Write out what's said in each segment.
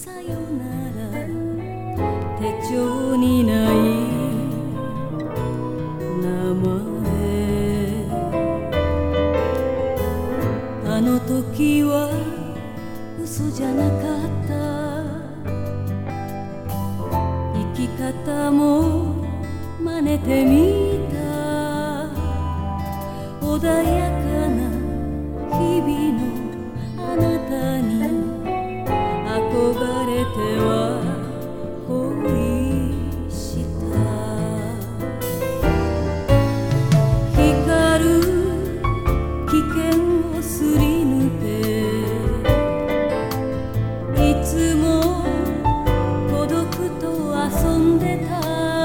さよなら手帳にない名前。あの時は嘘じゃなかった。生き方も真似てみた。穏やかな日々のあなたに憧れては恋した。光る危険をすり抜け、いつも孤独と遊んでた。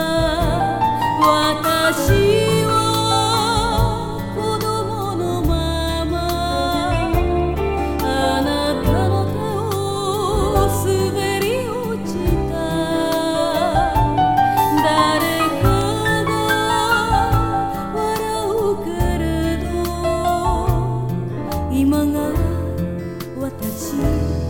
私は子供のままあなたの手を滑り落ちた。誰かが笑うけれど今が私